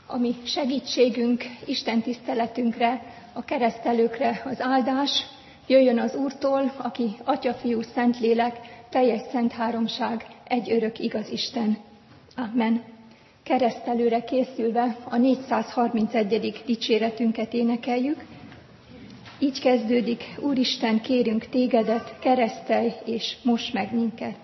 ami segítségünk, Isten tiszteletünkre, a keresztelőkre az áldás, jöjjön az Úrtól, aki Atya, Fiú, Szentlélek, teljes szent háromság, egy örök igaz Isten. Amen. Keresztelőre készülve a 431. dicséretünket énekeljük. Így kezdődik: Úristen, kérünk tégedet, keresztelj és moss meg minket.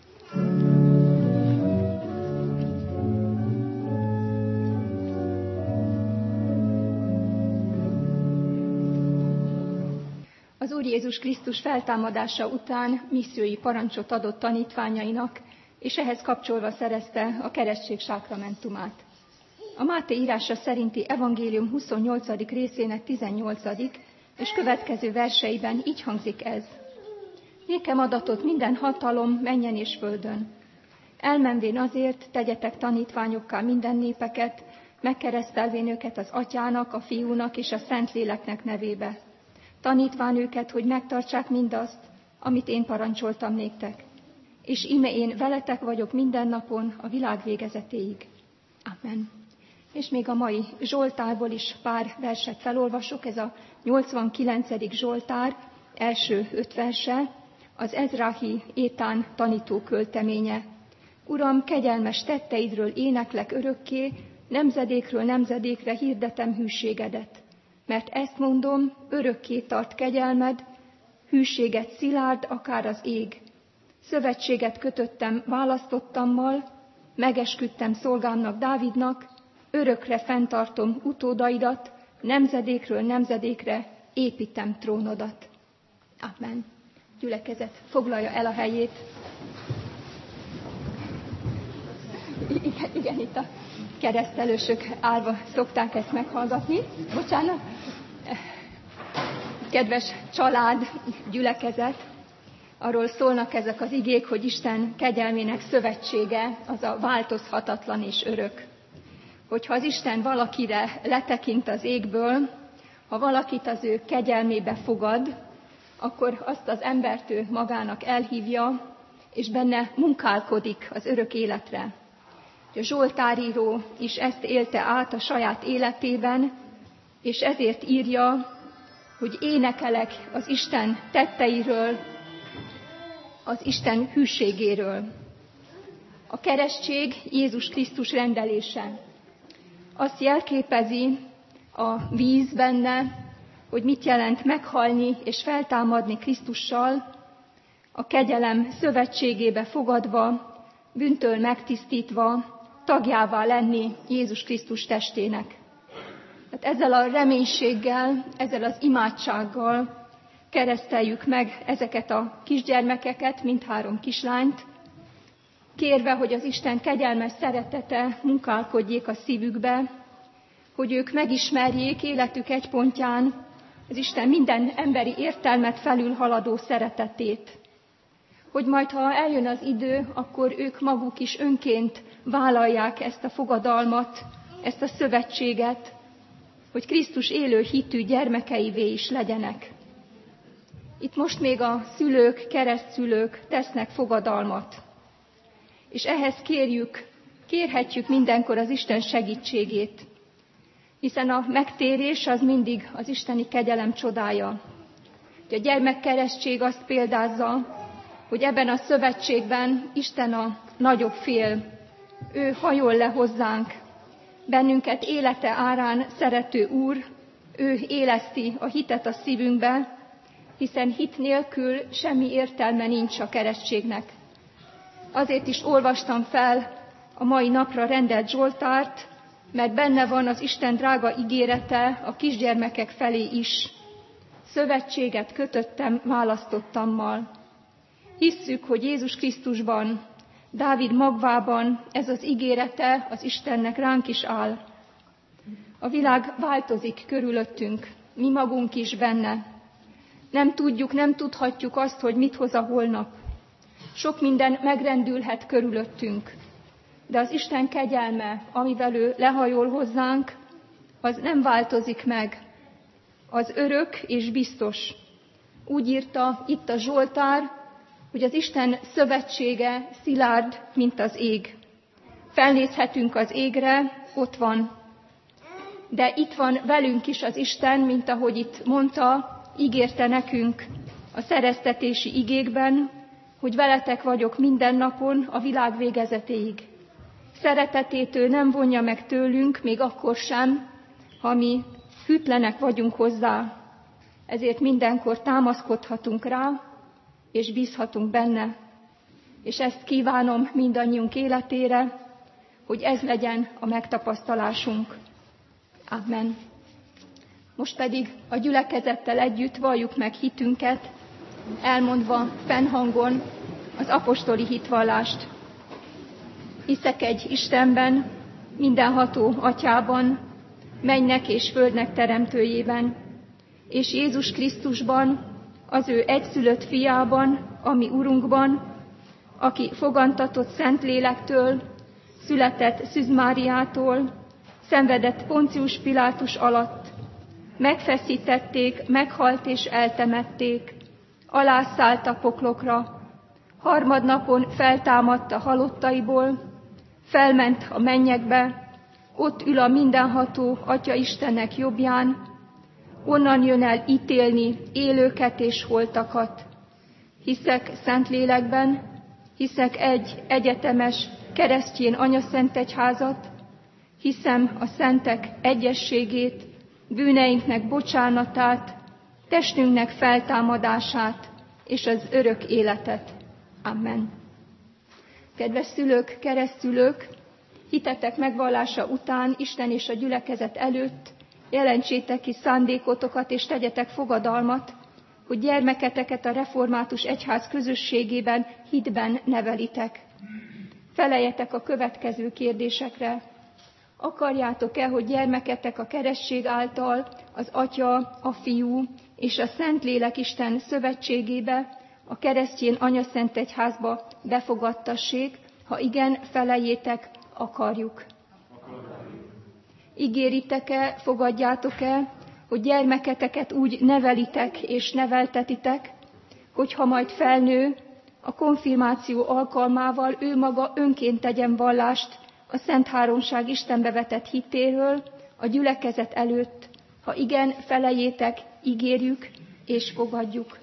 Az Úr Jézus Krisztus feltámadása után missziói parancsot adott tanítványainak, és ehhez kapcsolva szerezte a keresztség sákramentumát. A Máté írása szerinti evangélium 28. részének 18. és következő verseiben így hangzik ez: Nékem adatot minden hatalom mennyen és földön. Elmenvén azért tegyetek tanítványokká minden népeket, megkeresztelvén őket az Atyának, a Fiúnak és a Szentléleknek nevébe. Tanítván őket, hogy megtartsák mindazt, amit én parancsoltam néktek. És íme én veletek vagyok minden napon a világ végezetéig. Amen. És még a mai Zsoltárból is pár verset felolvasok. Ez a 89. Zsoltár első 5 verse, az Ezráhi Étán tanító költeménye. Uram, kegyelmes tetteidről éneklek örökké, nemzedékről nemzedékre hirdetem hűségedet. Mert ezt mondom, örökké tart kegyelmed, hűséget szilárd, akár az ég. Szövetséget kötöttem választottammal, megesküdtem szolgámnak, Dávidnak, örökre fenntartom utódaidat, nemzedékről nemzedékre építem trónodat. Amen. Gyülekezet foglalja el a helyét. Igen, itt a keresztelősök állva szokták ezt meghallgatni. Bocsánat. Kedves család, gyülekezet, arról szólnak ezek az igék, hogy Isten kegyelmének szövetsége az a változhatatlan és örök. Hogyha az Isten valakire letekint az égből, ha valakit az ő kegyelmébe fogad, akkor azt az embert ő magának elhívja, és benne munkálkodik az örök életre. A Zsoltáríró is ezt élte át a saját életében, és ezért írja, hogy énekelek az Isten tetteiről, az Isten hűségéről. A keresztség Jézus Krisztus rendelése. Azt jelképezi a víz benne, hogy mit jelent meghalni és feltámadni Krisztussal, a kegyelem szövetségébe fogadva, bűntől megtisztítva, tagjává lenni Jézus Krisztus testének. Tehát ezzel a reménységgel, ezzel az imádsággal kereszteljük meg ezeket a kisgyermekeket, mindhárom kislányt, kérve, hogy az Isten kegyelmes szeretete munkálkodjék a szívükbe, hogy ők megismerjék életük egy pontján az Isten minden emberi értelmet felülhaladó szeretetét. Hogy majd, ha eljön az idő, akkor ők maguk is önként vállalják ezt a fogadalmat, ezt a szövetséget, hogy Krisztus élő hitű gyermekeivé is legyenek. Itt most még a szülők, keresztszülők tesznek fogadalmat. És ehhez kérhetjük mindenkor az Isten segítségét, hiszen a megtérés az mindig az isteni kegyelem csodája. A gyermekkeresztség azt példázza, hogy ebben a szövetségben Isten a nagyobb fél. Ő hajol le hozzánk. Bennünket élete árán szerető Úr, ő éleszti a hitet a szívünkbe, hiszen hit nélkül semmi értelme nincs a keresztségnek. Azért is olvastam fel a mai napra rendelt Zsoltárt, mert benne van az Isten drága ígérete a kisgyermekek felé is. Szövetséget kötöttem választottammal. Hisszük, hogy Jézus Krisztusban, Dávid magvában ez az ígérete az Istennek ránk is áll. A világ változik körülöttünk, mi magunk is benne. Nem tudjuk, nem tudhatjuk azt, hogy mit hoz a holnap. Sok minden megrendülhet körülöttünk, de az Isten kegyelme, amivel ő lehajol hozzánk, az nem változik meg. Az örök és biztos. Úgy írta itt a Zsoltár, hogy az Isten szövetsége szilárd, mint az ég. Felnézhetünk az égre, ott van. de itt van velünk is az Isten, mint ahogy itt mondta, ígérte nekünk a szereztetési igékben, hogy veletek vagyok minden napon a világ végezetéig. Szeretetét ő nem vonja meg tőlünk, még akkor sem, ha mi hűtlenek vagyunk hozzá. Ezért mindenkor támaszkodhatunk rá, és bízhatunk benne. És ezt kívánom mindannyiunk életére, hogy ez legyen a megtapasztalásunk. Amen. Most pedig a gyülekezettel együtt valljuk meg hitünket, elmondva fennhangon az apostoli hitvallást. Hiszek egy Istenben, mindenható Atyában, mennynek és földnek teremtőjében, és Jézus Krisztusban, az ő egyszülött fiában, a mi Urunkban, aki fogantatott Szentlélektől, született Szűz Máriától, szenvedett Poncius Pilátus alatt, megfeszítették, meghalt és eltemették, alászállt a poklokra, harmadnapon feltámadt a halottaiból, felment a mennyekbe, ott ül a mindenható Atya Istennek jobbján, onnan jön el ítélni élőket és holtakat. Hiszek Szentlélekben, hiszek egy egyetemes keresztjén anyaszentegyházat, hiszem a szentek egyességét, bűneinknek bocsánatát, testünknek feltámadását és az örök életet. Amen. Kedves szülők, keresztszülők, hitetek megvallása után Isten és a gyülekezet előtt jelentsétek ki szándékotokat és tegyetek fogadalmat, hogy gyermeketeket a református egyház közösségében hitben nevelitek. Feleljetek a következő kérdésekre. Akarjátok-e, hogy gyermeketek a keresztség által az Atya, a Fiú és a Szentlélek Isten szövetségébe, a keresztjén anyaszentegyházba befogadtassék? Ha igen, felejétek, akarjuk. Ígéritek-e, fogadjátok-e, hogy gyermeketeket úgy nevelitek és neveltetitek, hogyha majd felnő, a konfirmáció alkalmával ő maga önként tegyen vallást a Szent Háromság Istenbe vetett hitéről a gyülekezet előtt? Ha igen, felejétek, ígérjük és fogadjuk.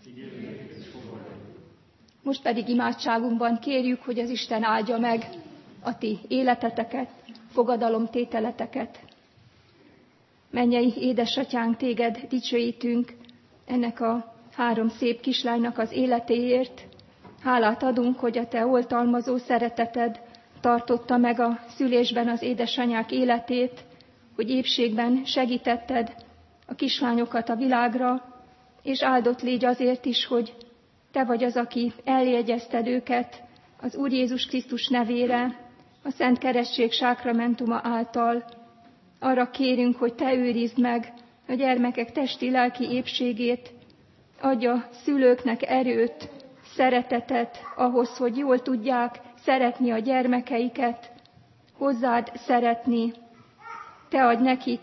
Most pedig imádságunkban kérjük, hogy az Isten áldja meg a ti életeteket, fogadalomtételeteket. Mennyei édesatyánk, téged dicsőítünk ennek a 3 szép kislánynak az életéért. Hálát adunk, hogy a te oltalmazó szereteted tartotta meg a szülésben az édesanyák életét, hogy épségben segítetted a kislányokat a világra, és áldott légy azért is, hogy te vagy az, aki eljegyezted őket az Úr Jézus Krisztus nevére, a Szent Keresztség sákramentuma által. Arra kérünk, hogy te őrizd meg a gyermekek testi-lelki épségét, adja szülőknek erőt, szeretetet ahhoz, hogy jól tudják szeretni a gyermekeiket, hozzád szeretni. Te adj nekik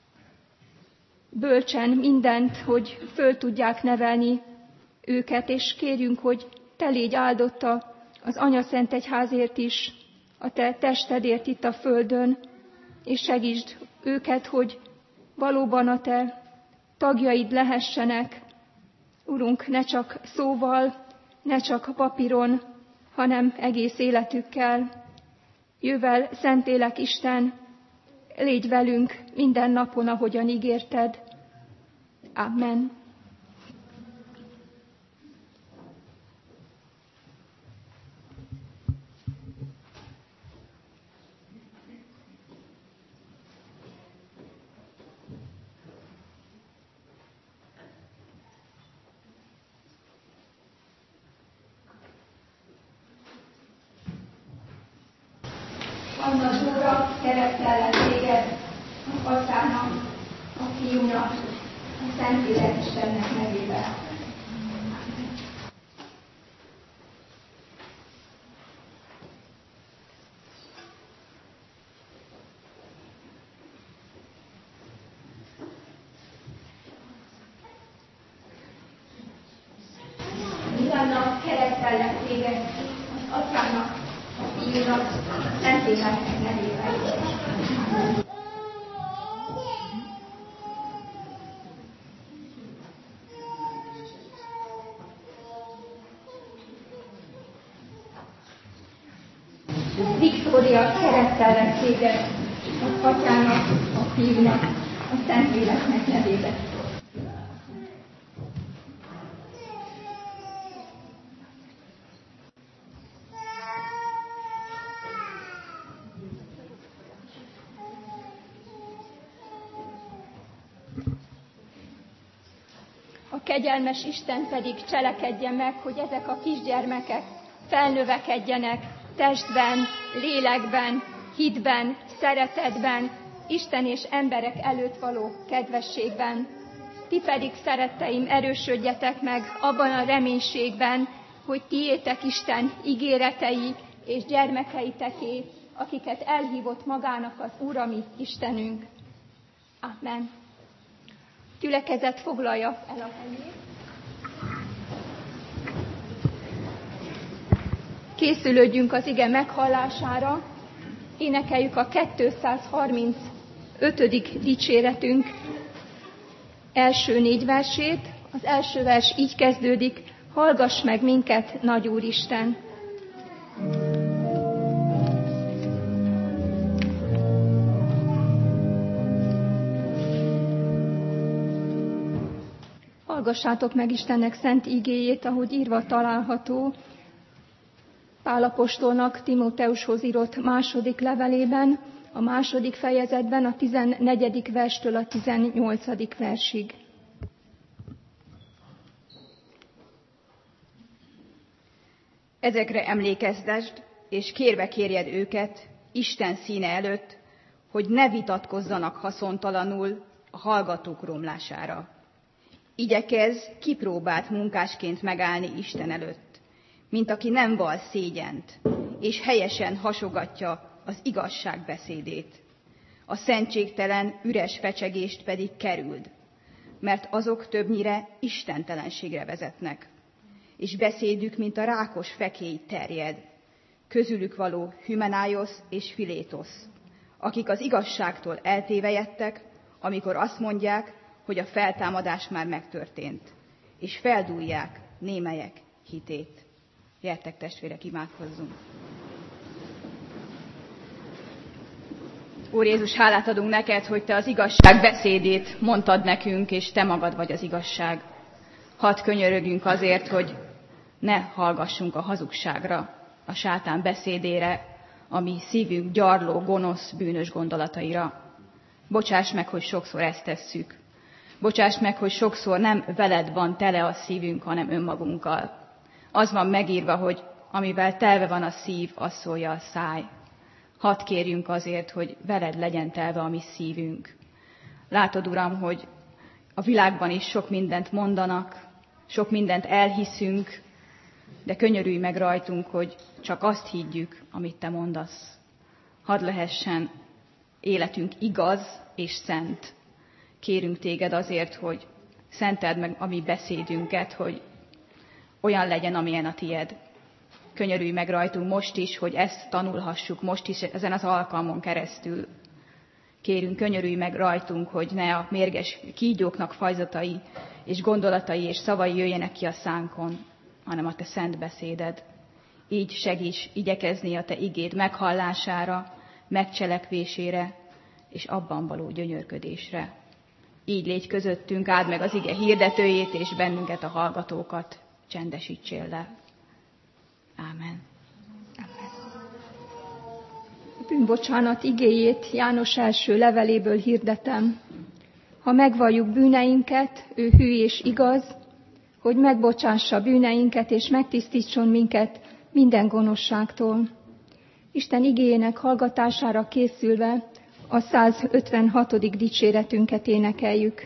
bölcsen mindent, hogy föl tudják nevelni őket, és kérjünk, hogy te légy áldotta az Anyaszentegyházért is, a te testedért itt a földön, és segítsd őket, hogy valóban a te tagjaid lehessenek. Urunk, ne csak szóval, ne csak papíron, hanem egész életükkel. Jövel, Szentlélek Isten, légy velünk minden napon, ahogyan ígérted. Amen. Anna Zsóra, keresztellek téged az Atyának, a Fiúnak, a Szentlélek Istennek nevében. Anna, keresztellek téged az Atyának, a Fiúnak, a Szentléleknek nevében. Szentelek téged, az Atyának, a Fiúnak, a Szentléleknek nevében. A kegyelmes Isten pedig cselekedje meg, hogy ezek a kisgyermekek felnövekedjenek testben, lélekben, hitben, szeretetben, Isten és emberek előtt való kedvességben. Ti pedig, szeretteim, erősödjetek meg abban a reménységben, hogy tiétek Isten ígéretei és gyermekeiteké, akiket elhívott magának az Úr, a mi Istenünk. Amen. Gyülekezet foglalja el a helyét. Készülődjünk az ige meghallására. Énekeljük a 235. dicséretünk első 4 versét. Az első vers így kezdődik: hallgass meg minket, nagy Úristen! Hallgassátok meg Istennek szent igéjét, ahogy írva található Pál apostolnak Timóteushoz írott második levelében, a második fejezetben, a 14. verstől a 18. versig. Ezekre emlékeztesd, és kérve kérjed őket Isten színe előtt, hogy ne vitatkozzanak haszontalanul a hallgatók romlására. Igyekezz kipróbált munkásként megállni Isten előtt, mint aki nem val szégyent, és helyesen hasogatja az igazság beszédét. A szentségtelen, üres fecsegést pedig kerüld, mert azok többnyire istentelenségre vezetnek, és beszédük, mint a rákos fekély terjed. Közülük való Hümenájosz és Filétosz, akik az igazságtól eltévejedtek, amikor azt mondják, hogy a feltámadás már megtörtént, és feldúlják némelyek hitét. Gyertek, testvérek, imádkozzunk! Úr Jézus, hálát adunk neked, hogy te az igazság beszédét mondtad nekünk, és te magad vagy az igazság. Hadd könyörögjünk azért, hogy ne hallgassunk a hazugságra, a sátán beszédére, a mi szívünk gyarló, gonosz, bűnös gondolataira. Bocsáss meg, hogy sokszor ezt tesszük. Bocsáss meg, hogy sokszor nem veled van tele a szívünk, hanem önmagunkkal. Az van megírva, hogy amivel telve van a szív, az szólja a száj. Hadd kérjünk azért, hogy veled legyen telve a mi szívünk. Látod, Uram, hogy a világban is sok mindent mondanak, sok mindent elhiszünk, de könyörülj meg rajtunk, hogy csak azt higgyük, amit te mondasz. Hadd lehessen életünk igaz és szent. Kérünk téged azért, hogy szenteld meg a mi beszédünket, hogy olyan legyen, amilyen a tied. Könyörülj meg rajtunk most is, hogy ezt tanulhassuk, most is ezen az alkalmon keresztül. Kérünk, könyörülj meg rajtunk, hogy ne a mérges kígyóknak fajzatai és gondolatai és szavai jöjjenek ki a szánkon, hanem a te szent beszéded. Így segíts igyekezni a te igéd meghallására, megcselekvésére és abban való gyönyörködésre. Így légy közöttünk, áld meg az ige hirdetőjét és bennünket, a hallgatókat, csendesítsél le. Ámen. Bűnbocsánat igéjét János első leveléből hirdetem. Ha megvalljuk bűneinket, ő hű és igaz, hogy megbocsássa bűneinket és megtisztítson minket minden gonoszságtól. Isten igéjének hallgatására készülve a 156. dicséretünket énekeljük.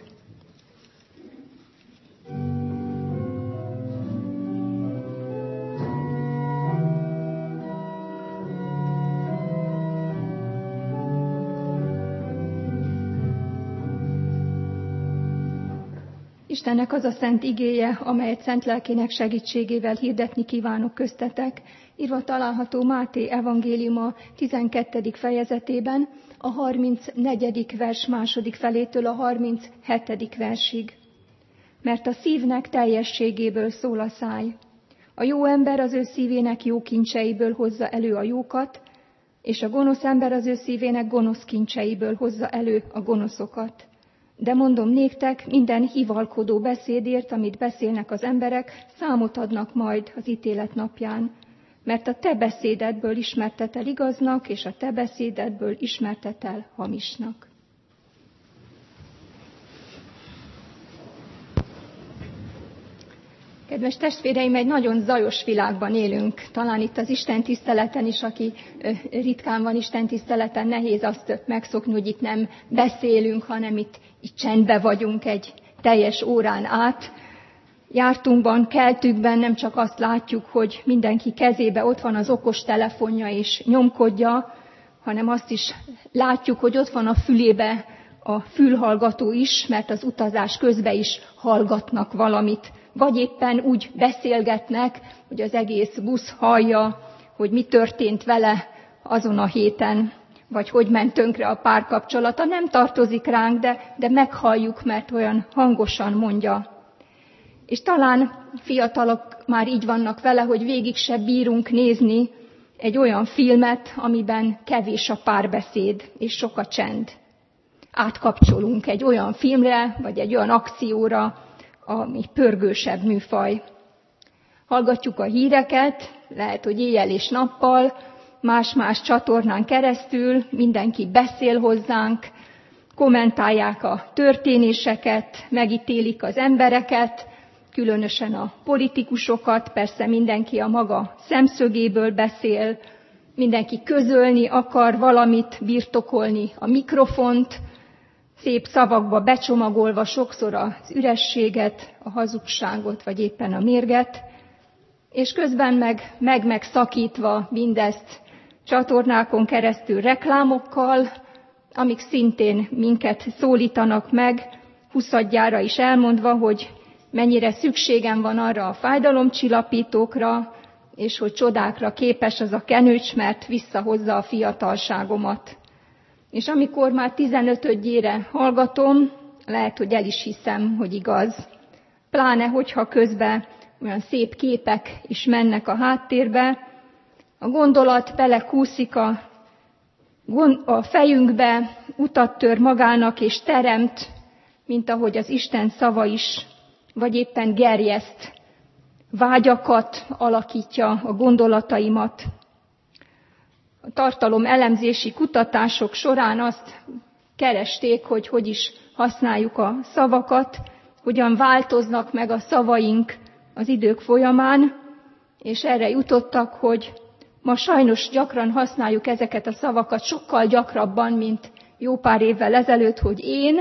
Istennek az a szent igéje, amelyet szent lelkének segítségével hirdetni kívánok köztetek, írva található Máté evangéliuma 12. fejezetében, a 34. vers második felétől a 37. versig. Mert a szívnek teljességéből szól a száj. A jó ember az ő szívének jó kincseiből hozza elő a jókat, és a gonosz ember az ő szívének gonosz kincseiből hozza elő a gonoszokat. De mondom néktek, minden hivalkodó beszédért, amit beszélnek az emberek, számot adnak majd az ítélet napján. Mert a te beszédedből ismertet el igaznak, és a te beszédedből ismertet el hamisnak. Kedves testvéreim, egy nagyon zajos világban élünk. Talán itt az istentiszteleten is, aki ritkán van istentiszteleten, nehéz azt megszokni, hogy itt nem beszélünk, hanem itt csendben vagyunk egy teljes órán át. Jártunkban, keltükben nem csak azt látjuk, hogy mindenki kezébe ott van az okostelefonja és nyomkodja, hanem azt is látjuk, hogy ott van a fülébe a fülhallgató is, mert az utazás közben is hallgatnak valamit. Vagy éppen úgy beszélgetnek, hogy az egész busz hallja, hogy mi történt vele azon a héten, vagy hogy ment tönkre a párkapcsolata. Nem tartozik ránk, de meghalljuk, mert olyan hangosan mondja. És talán fiatalok már így vannak vele, hogy végig se bírunk nézni egy olyan filmet, amiben kevés a párbeszéd és sok a csend. Átkapcsolunk egy olyan filmre, vagy egy olyan akcióra, ami pörgősebb műfaj. Hallgatjuk a híreket, lehet, hogy éjjel és nappal, más-más csatornán keresztül, mindenki beszél hozzánk, kommentálják a történéseket, megítélik az embereket, különösen a politikusokat, persze mindenki a maga szemszögéből beszél, mindenki közölni akar valamit, birtokolni a mikrofont, szép szavakba becsomagolva sokszor az ürességet, a hazugságot, vagy éppen a mérget, és közben megszakítva mindezt csatornákon keresztül reklámokkal, amik szintén minket szólítanak meg, 20-adjára is elmondva, hogy mennyire szükségem van arra a fájdalomcsillapítókra, és hogy csodákra képes az a kenőcs, mert visszahozza a fiatalságomat. És amikor már 15-ödjére hallgatom, lehet, hogy el is hiszem, hogy igaz. Pláne, hogyha közben olyan szép képek is mennek a háttérbe, a gondolat belekúszik a fejünkbe, utat tör magának és teremt, mint ahogy az Isten szava is, vagy éppen gerjeszt, vágyakat alakítja a gondolataimat. A tartalom elemzési kutatások során azt keresték, hogy is használjuk a szavakat, hogyan változnak meg a szavaink az idők folyamán, és erre jutottak, hogy ma sajnos gyakran használjuk ezeket a szavakat sokkal gyakrabban, mint jó pár évvel ezelőtt, hogy én,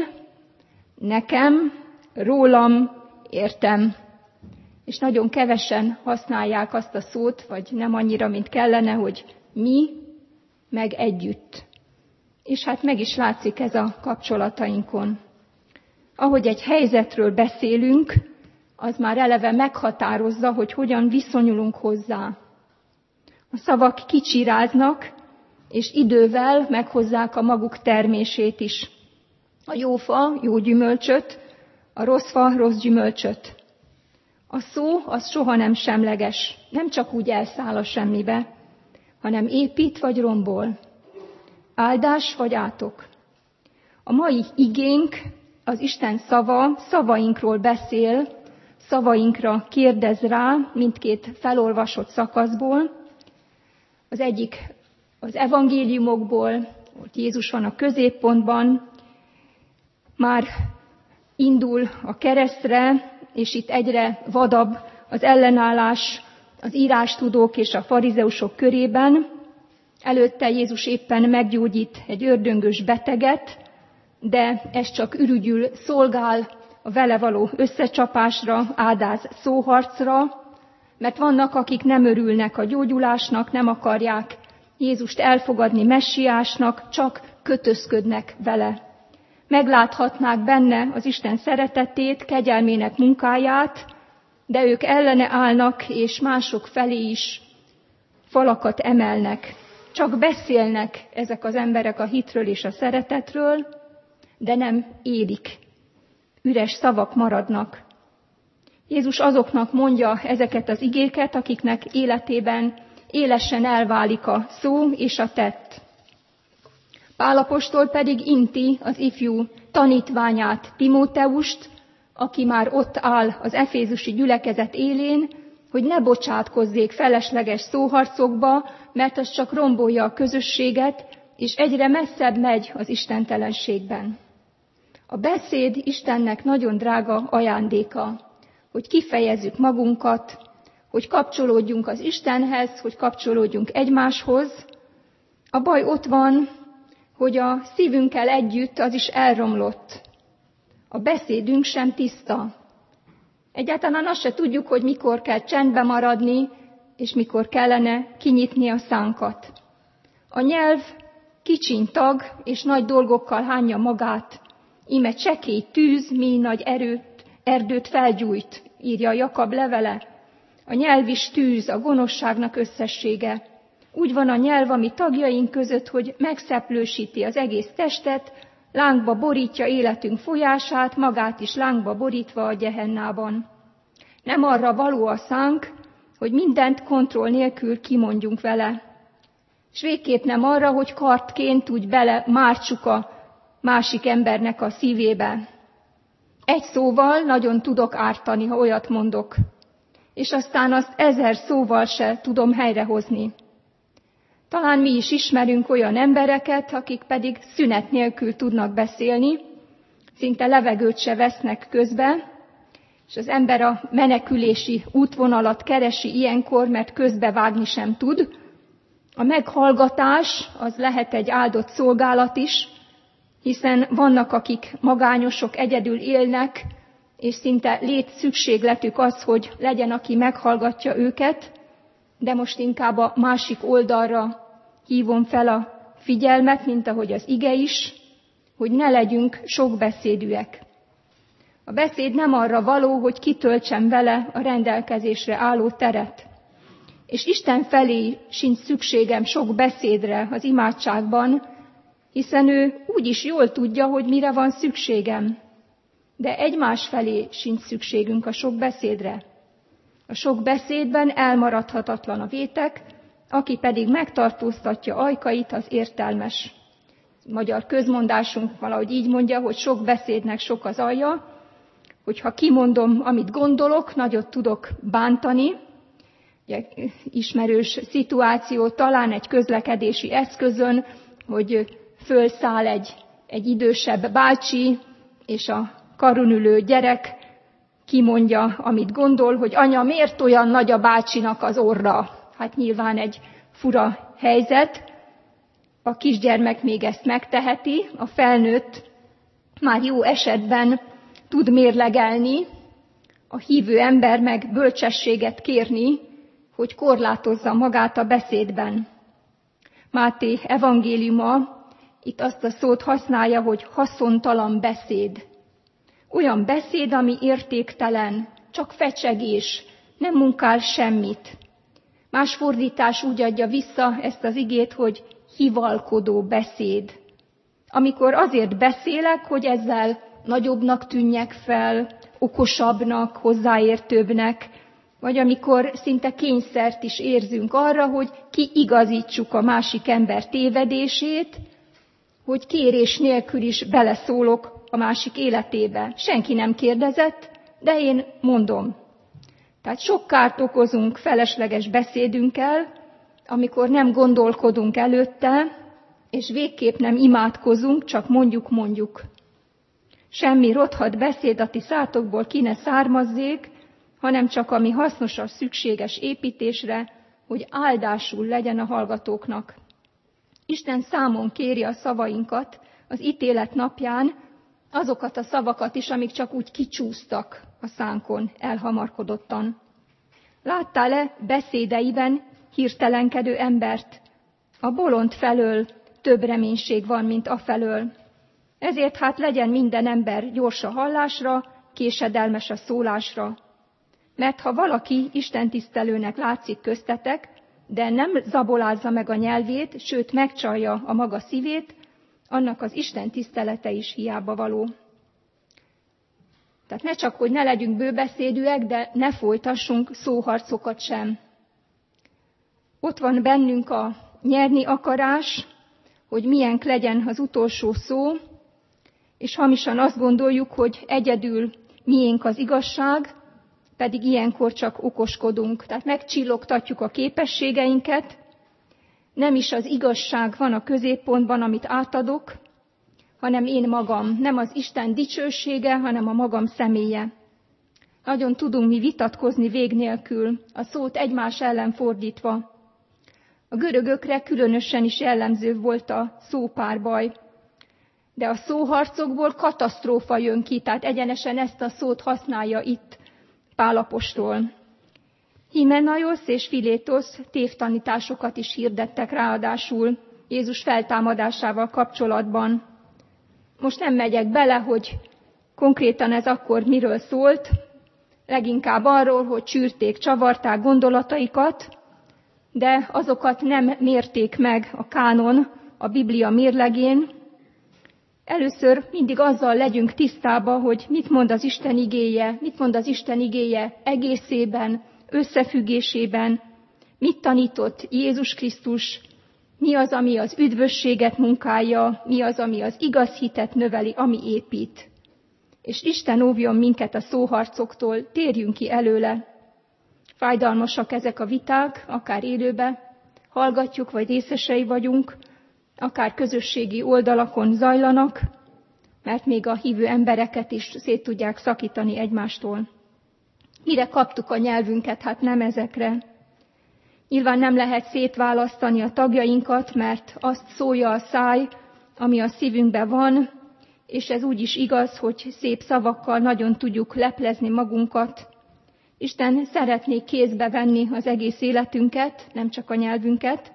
nekem, rólam, értem. És nagyon kevesen használják azt a szót, vagy nem annyira, mint kellene, hogy mi, meg együtt. És hát meg is látszik ez a kapcsolatainkon. Ahogy egy helyzetről beszélünk, az már eleve meghatározza, hogy hogyan viszonyulunk hozzá. A szavak kicsiráznak, és idővel meghozzák a maguk termését is. A jó fa jó gyümölcsöt, a rossz fa rossz gyümölcsöt. A szó az soha nem semleges, nem csak úgy elszáll a semmibe, hanem épít vagy rombol, áldás vagy átok. A mai igénk, az Isten szava, szavainkról beszél, szavainkra kérdez rá mindkét felolvasott szakaszból. Az egyik az evangéliumokból, ott Jézus van a középpontban, már indul a keresztre, és itt egyre vadabb az ellenállás az írástudók és a farizeusok körében. Előtte Jézus éppen meggyógyít egy ördöngös beteget, de ez csak ürügyül szolgál a vele való összecsapásra, ádáz szóharcra, mert vannak, akik nem örülnek a gyógyulásnak, nem akarják Jézust elfogadni messiásnak, csak kötözködnek vele. Megláthatnák benne az Isten szeretetét, kegyelmének munkáját, de ők ellene állnak, és mások felé is falakat emelnek. Csak beszélnek ezek az emberek a hitről és a szeretetről, de nem élik. Üres szavak maradnak. Jézus azoknak mondja ezeket az igéket, akiknek életében élesen elválik a szó és a tett. Pál apostol pedig inti az ifjú tanítványát, Timóteust, aki már ott áll az efézusi gyülekezet élén, hogy ne bocsátkozzék felesleges szóharcokba, mert az csak rombolja a közösséget, és egyre messzebb megy az istentelenségben. A beszéd Istennek nagyon drága ajándéka, hogy kifejezzük magunkat, hogy kapcsolódjunk az Istenhez, hogy kapcsolódjunk egymáshoz. A baj ott van, hogy a szívünkkel együtt az is elromlott. A beszédünk sem tiszta. Egyáltalán azt se tudjuk, hogy mikor kell csendbe maradni, és mikor kellene kinyitni a szánkat. A nyelv kicsiny tag, és nagy dolgokkal hányja magát. Íme csekély tűz, mi nagy erdőt felgyújt, írja Jakab levele. A nyelv is tűz, a gonoszságnak összessége. Úgy van a nyelv, ami tagjaink között, hogy megszeplősíti az egész testet, lángba borítja életünk folyását, magát is lángba borítva a gyehennában. Nem arra való a szánk, hogy mindent kontroll nélkül kimondjunk vele. És végképp nem arra, hogy kartként úgy bele mártsuk a másik embernek a szívébe. Egy szóval nagyon tudok ártani, ha olyat mondok, és aztán azt 1000 szóval se tudom helyrehozni. Talán mi is ismerünk olyan embereket, akik pedig szünet nélkül tudnak beszélni, szinte levegőt se vesznek közbe, és az ember a menekülési útvonalat keresi ilyenkor, mert közbevágni sem tud. A meghallgatás az lehet egy áldott szolgálat is, hiszen vannak, akik magányosok, egyedül élnek, és szinte létszükségletük az, hogy legyen, aki meghallgatja őket, de most inkább a másik oldalra hívom fel a figyelmet, mint ahogy az ige is, hogy ne legyünk sokbeszédűek. A beszéd nem arra való, hogy kitöltsem vele a rendelkezésre álló teret. És Isten felé sincs szükségem sok beszédre az imádságban, hiszen ő úgyis jól tudja, hogy mire van szükségem. De egymás felé sincs szükségünk a sok beszédre. A sok beszédben elmaradhatatlan a vétek, aki pedig megtartóztatja ajkait, az értelmes. Magyar közmondásunk valahogy így mondja, hogy sok beszédnek sok az alja, hogyha kimondom, amit gondolok, nagyot tudok bántani. Ugye, ismerős szituáció talán egy közlekedési eszközön, hogy fölszáll egy idősebb bácsi, és a karon ülő gyerek kimondja, amit gondol, hogy anya, miért olyan nagy a bácsinak az orra? Hát nyilván egy fura helyzet. A kisgyermek még ezt megteheti, a felnőtt már jó esetben tud mérlegelni, a hívő ember meg bölcsességet kérni, hogy korlátozza magát a beszédben. Máté evangéliuma itt azt a szót használja, hogy haszontalan beszéd. Olyan beszéd, ami értéktelen, csak fecsegés, nem munkál semmit. Más fordítás úgy adja vissza ezt az igét, hogy hivalkodó beszéd. Amikor azért beszélek, hogy ezzel nagyobbnak tűnjek fel, okosabbnak, hozzáértőbbnek, vagy amikor szinte kényszert is érzünk arra, hogy kiigazítsuk a másik ember tévedését, hogy kérés nélkül is beleszólok a másik életébe. Senki nem kérdezett, de én mondom. Tehát sok kárt okozunk felesleges beszédünkkel, amikor nem gondolkodunk előtte, és végképp nem imádkozunk, csak mondjuk. Semmi rothadt beszéd a ti szátokból ki ne származzék, hanem csak ami hasznos a szükséges építésre, hogy áldásul legyen a hallgatóknak. Isten számon kéri a szavainkat az ítélet napján, azokat a szavakat is, amik csak úgy kicsúsztak a szánkon elhamarkodottan. Láttál-e beszédeiben hirtelenkedő embert? A bolond felől több reménység van, mint afelől. Ezért hát legyen minden ember gyors a hallásra, késedelmes a szólásra. Mert ha valaki istentisztelőnek látszik köztetek, de nem zabolázza meg a nyelvét, sőt megcsalja a maga szívét, annak az Isten tisztelete is hiába való. Tehát ne csak, hogy ne legyünk bőbeszédűek, de ne folytassunk szóharcokat sem. Ott van bennünk a nyerni akarás, hogy milyenk legyen az utolsó szó, és hamisan azt gondoljuk, hogy egyedül miénk az igazság, pedig ilyenkor csak okoskodunk. Tehát megcsillogtatjuk a képességeinket, nem is az igazság van a középpontban, amit átadok, hanem én magam. Nem az Isten dicsősége, hanem a magam személye. Nagyon tudunk mi vitatkozni vég nélkül, a szót egymás ellen fordítva. A görögökre különösen is jellemző volt a szópárbaj. De a szóharcokból katasztrófa jön ki, tehát egyenesen ezt a szót használja itt Pál apostol. Himenaiosz és Filétosz tévtanításokat is hirdettek ráadásul Jézus feltámadásával kapcsolatban. Most nem megyek bele, hogy konkrétan ez akkor miről szólt, leginkább arról, hogy csűrték, csavarták gondolataikat, de azokat nem mérték meg a kánon, a Biblia mérlegén. Először mindig azzal legyünk tisztában, hogy mit mond az Isten igéje egészében, összefüggésében, mit tanított Jézus Krisztus, mi az, ami az üdvösséget munkálja, mi az, ami az igaz hitet növeli, ami épít. És Isten óvjon minket a szóharcoktól, térjünk ki előle. Fájdalmasak ezek a viták, akár élőbe, hallgatjuk, vagy részesei vagyunk, akár közösségi oldalakon zajlanak, mert még a hívő embereket is szét tudják szakítani egymástól. Mire kaptuk a nyelvünket? Hát nem ezekre. Nyilván nem lehet szétválasztani a tagjainkat, mert azt szólja a száj, ami a szívünkben van, és ez úgy is igaz, hogy szép szavakkal nagyon tudjuk leplezni magunkat. Isten szeretné kézbe venni az egész életünket, nem csak a nyelvünket.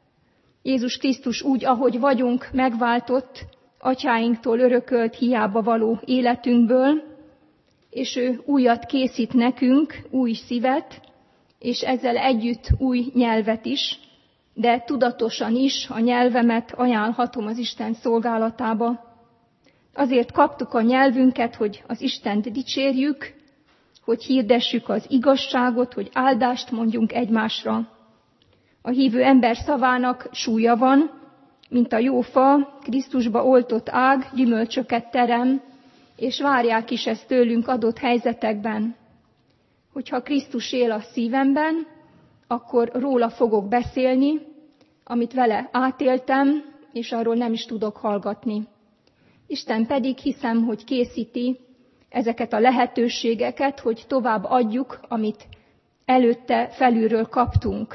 Jézus Krisztus úgy, ahogy vagyunk, megváltott atyáinktól örökölt hiába való életünkből, és ő újat készít nekünk, új szívet, és ezzel együtt új nyelvet is, de tudatosan is a nyelvemet ajánlhatom az Isten szolgálatába. Azért kaptuk a nyelvünket, hogy az Istent dicsérjük, hogy hirdessük az igazságot, hogy áldást mondjunk egymásra. A hívő ember szavának súlya van, mint a jó fa, Krisztusba oltott ág, gyümölcsöket terem, és várják is ezt tőlünk adott helyzetekben. Hogyha Krisztus él a szívemben, akkor róla fogok beszélni, amit vele átéltem, és arról nem is tudok hallgatni. Isten pedig hiszem, hogy készíti ezeket a lehetőségeket, hogy tovább adjuk, amit előtte felülről kaptunk.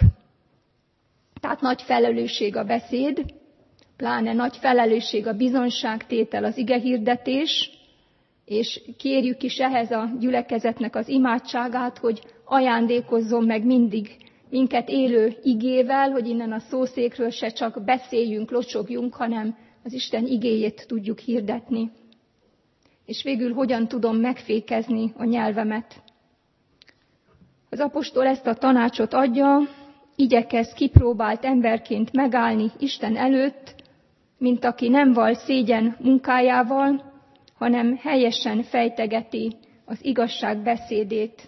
Tehát nagy felelősség a beszéd, pláne nagy felelősség a bizonyságtétel, az igehirdetés, és kérjük is ehhez a gyülekezetnek az imádságát, hogy ajándékozzon meg mindig minket élő igével, hogy innen a szószékről se csak beszéljünk, locsogjunk, hanem az Isten igéjét tudjuk hirdetni. És végül hogyan tudom megfékezni a nyelvemet? Az apostol ezt a tanácsot adja, igyekezz kipróbált emberként megállni Isten előtt, mint aki nem val szégyen munkájával, hanem helyesen fejtegeti az igazság beszédét.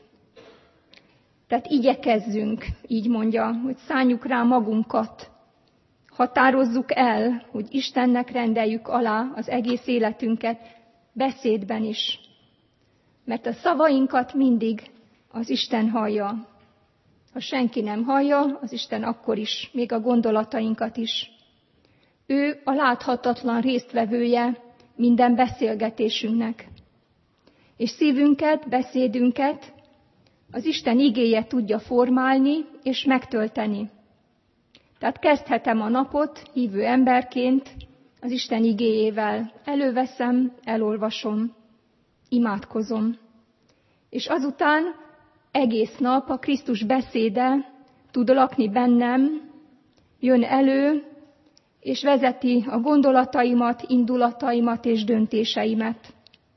Tehát igyekezzünk, így mondja, hogy szánjuk rá magunkat, határozzuk el, hogy Istennek rendeljük alá az egész életünket, beszédben is. Mert a szavainkat mindig az Isten hallja. Ha senki nem hallja, az Isten akkor is, még a gondolatainkat is. Ő a láthatatlan résztvevője minden beszélgetésünknek. És szívünket, beszédünket az Isten igéje tudja formálni és megtölteni. Tehát kezdhetem a napot hívő emberként az Isten igéjével. Előveszem, elolvasom, imádkozom. És azután egész nap a Krisztus beszéde tud lakni bennem, jön elő, és vezeti a gondolataimat, indulataimat és döntéseimet.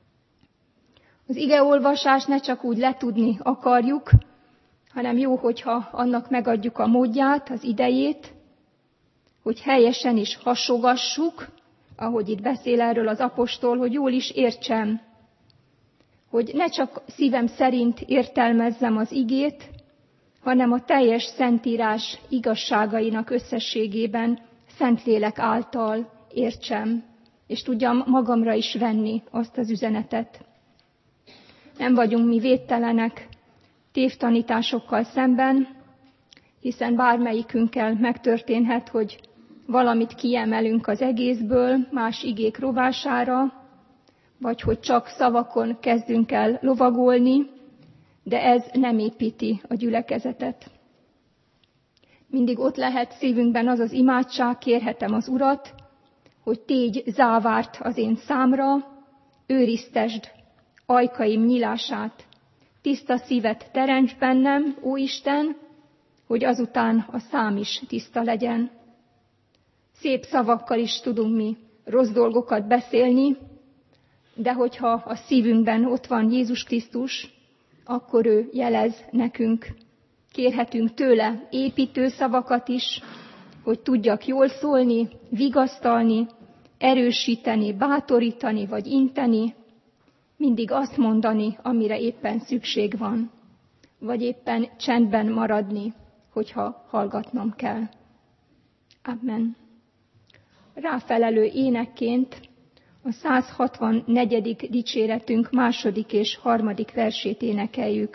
Az igeolvasást ne csak úgy letudni akarjuk, hanem jó, hogyha annak megadjuk a módját, az idejét, hogy helyesen is hasogassuk, ahogy itt beszél erről az apostol, hogy jól is értsem, hogy ne csak szívem szerint értelmezzem az igét, hanem a teljes Szentírás igazságainak összességében Szentlélek által értsem, és tudjam magamra is venni azt az üzenetet. Nem vagyunk mi védtelenek tévtanításokkal szemben, hiszen bármelyikünkkel megtörténhet, hogy valamit kiemelünk az egészből más igék rovására, vagy hogy csak szavakon kezdünk el lovagolni, de ez nem építi a gyülekezetet. Mindig ott lehet szívünkben az az imádság, kérhetem az Urat, hogy tégy závárt az én számra, őriztesd ajkaim nyílását, tiszta szívet teremts bennem, ó Isten, hogy azután a szám is tiszta legyen. Szép szavakkal is tudunk mi rossz dolgokat beszélni, de hogyha a szívünkben ott van Jézus Krisztus, akkor ő jelez nekünk. Kérhetünk tőle építő szavakat is, hogy tudjak jól szólni, vigasztalni, erősíteni, bátorítani vagy inteni, mindig azt mondani, amire éppen szükség van, vagy éppen csendben maradni, hogyha hallgatnom kell. Amen. Ráfelelő énekként a 164. dicséretünk 2. és 3. versét énekeljük.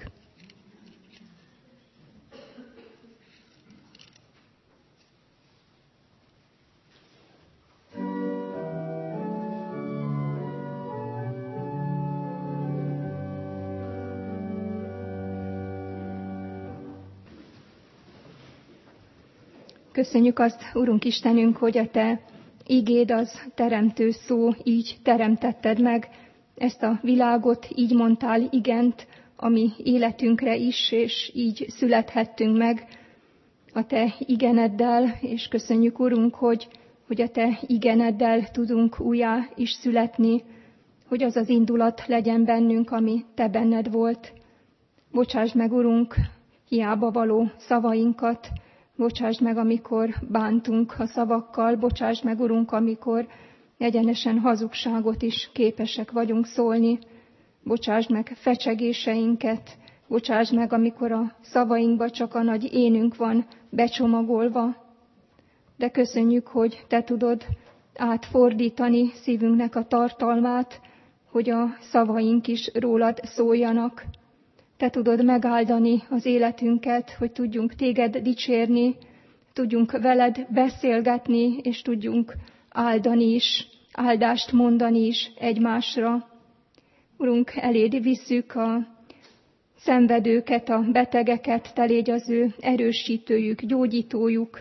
Köszönjük azt, Urunk Istenünk, hogy a Te igéd az teremtő szó, így teremtetted meg ezt a világot, így mondtál igent a mi életünkre is, és így születhettünk meg a Te igeneddel, és köszönjük, Urunk, hogy a Te igeneddel tudunk újjá is születni, hogy az az indulat legyen bennünk, ami Te benned volt. Bocsásd meg, Urunk, hiába való szavainkat, bocsásd meg, amikor bántunk a szavakkal, bocsásd meg, Urunk, amikor egyenesen hazugságot is képesek vagyunk szólni, bocsásd meg fecsegéseinket, bocsásd meg, amikor a szavainkba csak a nagy énünk van becsomagolva. De köszönjük, hogy Te tudod átfordítani szívünknek a tartalmát, hogy a szavaink is rólad szóljanak. Te tudod megáldani az életünket, hogy tudjunk Téged dicsérni, tudjunk veled beszélgetni, és tudjunk áldani is, áldást mondani is egymásra. Urunk, eléd visszük a szenvedőket, a betegeket, Te légy az ő erősítőjük, gyógyítójuk.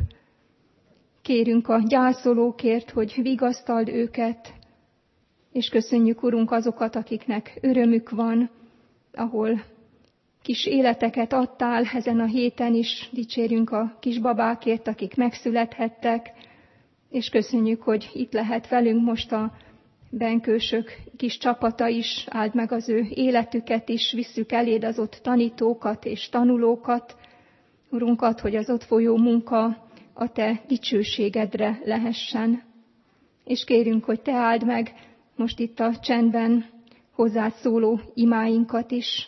Kérünk a gyászolókért, hogy vigasztald őket, és köszönjük, Urunk, azokat, akiknek örömük van, ahol kis életeket adtál ezen a héten is, dicsérünk a kisbabákért, akik megszülethettek, és köszönjük, hogy itt lehet velünk most a benkősök kis csapata is, áld meg az ő életüket is, visszük eléd az ott tanítókat és tanulókat. Urunk, add, hogy az ott folyó munka a Te dicsőségedre lehessen. És kérünk, hogy Te áld meg most itt a csendben hozzád szóló imáinkat is.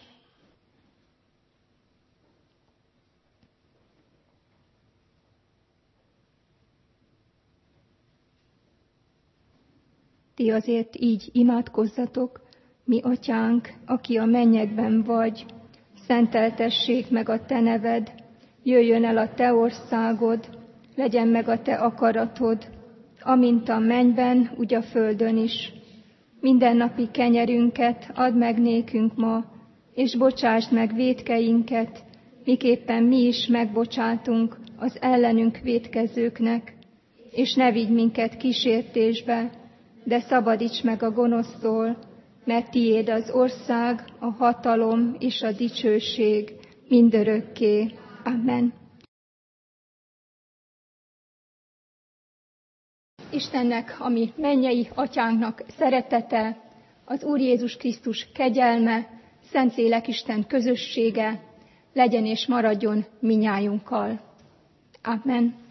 Ti azért így imádkozzatok, mi atyánk, aki a mennyekben vagy, szenteltessék meg a Te neved, jöjjön el a Te országod, legyen meg a Te akaratod, amint a mennyben, úgy a földön is. Mindennapi kenyerünket add meg nékünk ma, és bocsásd meg vétkeinket, miképpen mi is megbocsátunk az ellenünk vétkezőknek, és ne vigy minket kísértésbe, de szabadíts meg a gonosztól, mert tiéd az ország, a hatalom és a dicsőség mindörökké. Amen. Istennek, ami mennyei atyánknak szeretete, az Úr Jézus Krisztus kegyelme, Szentlélek Isten közössége legyen és maradjon minnyájunkkal. Amen.